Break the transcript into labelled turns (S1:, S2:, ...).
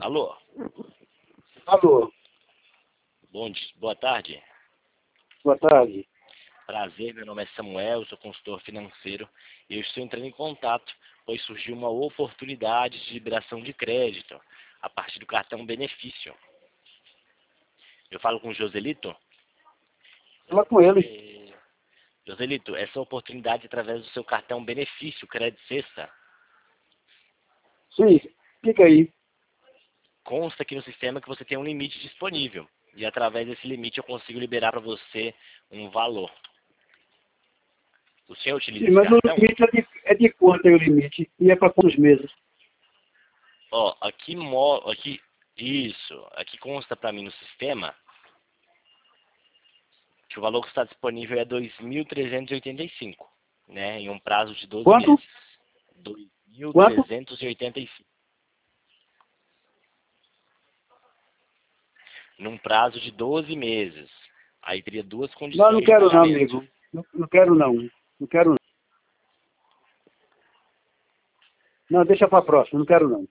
S1: Alô?
S2: Alô,
S1: Bom dia, boa tarde.
S2: boa tarde.
S1: Prazer, meu nome é Samuel, eu sou consultor financeiro e eu estou entrando em contato, pois surgiu uma oportunidade de liberação de crédito a partir do cartão benefício. Eu falo com o Joselito?
S2: Fala com ele.
S1: Joselito, essa oportunidade é através do seu cartão benefício, Crédito Sexta.
S2: Sim, fica aí.
S1: Consta aqui no sistema que você tem um limite disponível e através desse limite eu consigo liberar para você um valor. O senhor utiliza
S2: Sim,
S1: esse
S2: mas o
S1: cartão?
S2: limite é de quanto é o limite? E é para quantos meses?
S1: Ó, aqui consta para mim no sistema que o valor que está disponível é 2.385, né, em um prazo de 12
S2: Quanto?
S1: meses.
S2: Quanto?
S1: 2.385. Num prazo de 12 meses. Aí teria duas
S2: Não, não
S1: condições de
S2: quero não,
S1: pagamento.
S2: amigo. Não quero não. Não quero não. Não, deixa para próxima, não quero não.